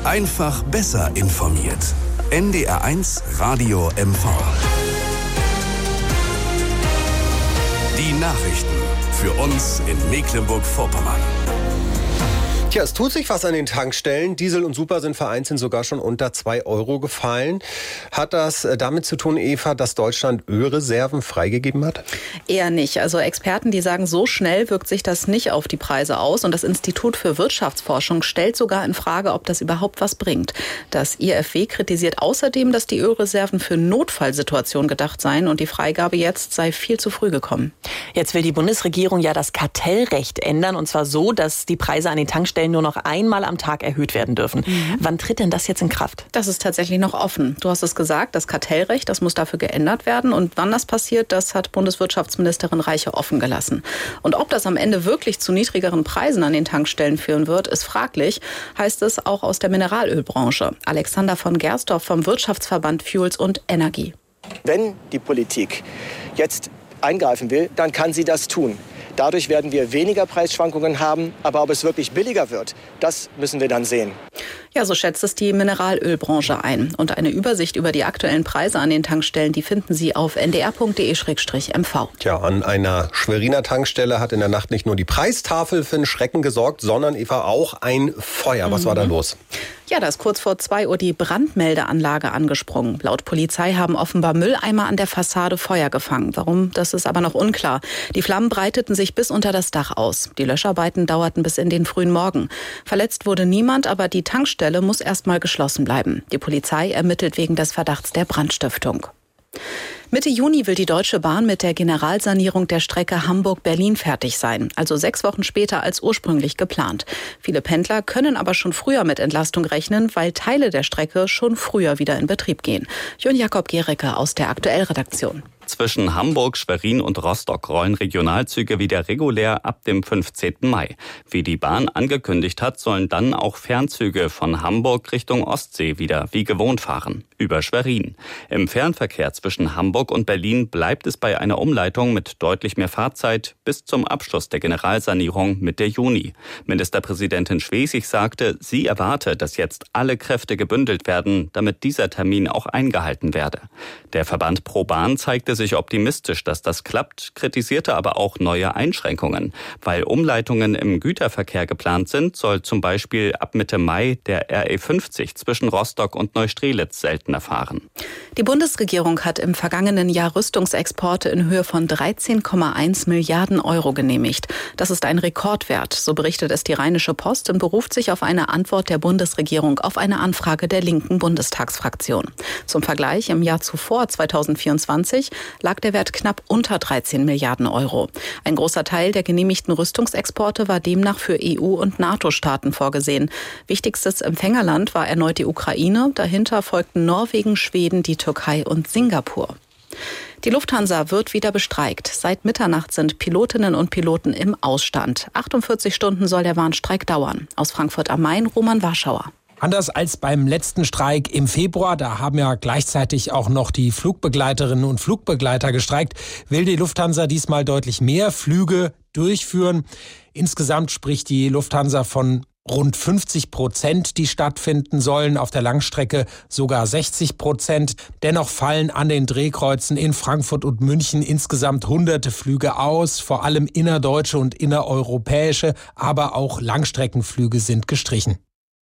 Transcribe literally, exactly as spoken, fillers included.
Einfach besser informiert. N D R eins Radio M V. Die Nachrichten für uns in Mecklenburg-Vorpommern. Tja, es tut sich was an den Tankstellen. Diesel und Super sind vereinzelt sogar schon unter zwei Euro gefallen. Hat das damit zu tun, Eva, dass Deutschland Ölreserven freigegeben hat? Eher nicht. Also Experten, die sagen, so schnell wirkt sich das nicht auf die Preise aus. Und das Institut für Wirtschaftsforschung stellt sogar in Frage, ob das überhaupt was bringt. Das I F W kritisiert außerdem, dass die Ölreserven für Notfallsituationen gedacht seien und die Freigabe jetzt sei viel zu früh gekommen. Jetzt will die Bundesregierung ja das Kartellrecht ändern, und zwar so, dass die Preise an den Tankstellen nur noch einmal am Tag erhöht werden dürfen. Mhm. Wann tritt denn das jetzt in Kraft? Das ist tatsächlich noch offen. Du hast es gesagt, das Kartellrecht, das muss dafür geändert werden. Und wann das passiert, das hat Bundeswirtschaftsministerin Reiche offen gelassen. Und ob das am Ende wirklich zu niedrigeren Preisen an den Tankstellen führen wird, ist fraglich, heißt es auch aus der Mineralölbranche. Alexander von Gersdorf vom Wirtschaftsverband Fuels und Energie. Wenn die Politik jetzt eingreifen will, dann kann sie das tun. Dadurch werden wir weniger Preisschwankungen haben, aber ob es wirklich billiger wird, das müssen wir dann sehen. Ja, so schätzt es die Mineralölbranche ein. Und eine Übersicht über die aktuellen Preise an den Tankstellen, die finden Sie auf n d r punkt d e slash m v. Tja, an einer Schweriner Tankstelle hat in der Nacht nicht nur die Preistafel für einen Schrecken gesorgt, sondern Eva auch ein Feuer. Was mhm. war da los? Ja, da ist kurz vor zwei Uhr die Brandmeldeanlage angesprungen. Laut Polizei haben offenbar Mülleimer an der Fassade Feuer gefangen. Warum, das ist aber noch unklar. Die Flammen breiteten sich bis unter das Dach aus. Die Löscharbeiten dauerten bis in den frühen Morgen. Verletzt wurde niemand, aber die Tankstelle muss erstmal geschlossen bleiben. Die Polizei ermittelt wegen des Verdachts der Brandstiftung. Mitte Juni will die Deutsche Bahn mit der Generalsanierung der Strecke Hamburg-Berlin fertig sein, also sechs Wochen später als ursprünglich geplant. Viele Pendler können aber schon früher mit Entlastung rechnen, weil Teile der Strecke schon früher wieder in Betrieb gehen. Jon Jakob Gericke aus der Aktuell-Redaktion. Zwischen Hamburg, Schwerin und Rostock rollen Regionalzüge wieder regulär ab dem fünfzehnten Mai. Wie die Bahn angekündigt hat, sollen dann auch Fernzüge von Hamburg Richtung Ostsee wieder wie gewohnt fahren, über Schwerin. Im Fernverkehr zwischen Hamburg und Berlin bleibt es bei einer Umleitung mit deutlich mehr Fahrzeit bis zum Abschluss der Generalsanierung Mitte Juni. Ministerpräsidentin Schwesig sagte, sie erwarte, dass jetzt alle Kräfte gebündelt werden, damit dieser Termin auch eingehalten werde. Der Verband Pro Bahn zeigte sich optimistisch, dass das klappt, kritisierte aber auch neue Einschränkungen. Weil Umleitungen im Güterverkehr geplant sind, soll zum Beispiel ab Mitte Mai der R E fünfzig zwischen Rostock und Neustrelitz seltener fahren. Die Bundesregierung hat im vergangenen Jahr Rüstungsexporte in Höhe von dreizehn Komma eins Milliarden Euro genehmigt. Das ist ein Rekordwert, so berichtet es die Rheinische Post und beruft sich auf eine Antwort der Bundesregierung auf eine Anfrage der linken Bundestagsfraktion. Zum Vergleich, im Jahr zuvor, zweitausendvierundzwanzig, lag der Wert knapp unter dreizehn Milliarden Euro. Ein großer Teil der genehmigten Rüstungsexporte war demnach für E U- und NATO-Staaten vorgesehen. Wichtigstes Empfängerland war erneut die Ukraine. Dahinter folgten Norwegen, Schweden, die Türkei und Singapur. Die Lufthansa wird wieder bestreikt. Seit Mitternacht sind Pilotinnen und Piloten im Ausstand. achtundvierzig Stunden soll der Warnstreik dauern. Aus Frankfurt am Main, Roman Warschauer. Anders als beim letzten Streik im Februar, da haben ja gleichzeitig auch noch die Flugbegleiterinnen und Flugbegleiter gestreikt, will die Lufthansa diesmal deutlich mehr Flüge durchführen. Insgesamt spricht die Lufthansa von rund fünfzig Prozent, die stattfinden sollen, auf der Langstrecke sogar sechzig Prozent. Dennoch fallen an den Drehkreuzen in Frankfurt und München insgesamt hunderte Flüge aus, vor allem innerdeutsche und innereuropäische, aber auch Langstreckenflüge sind gestrichen.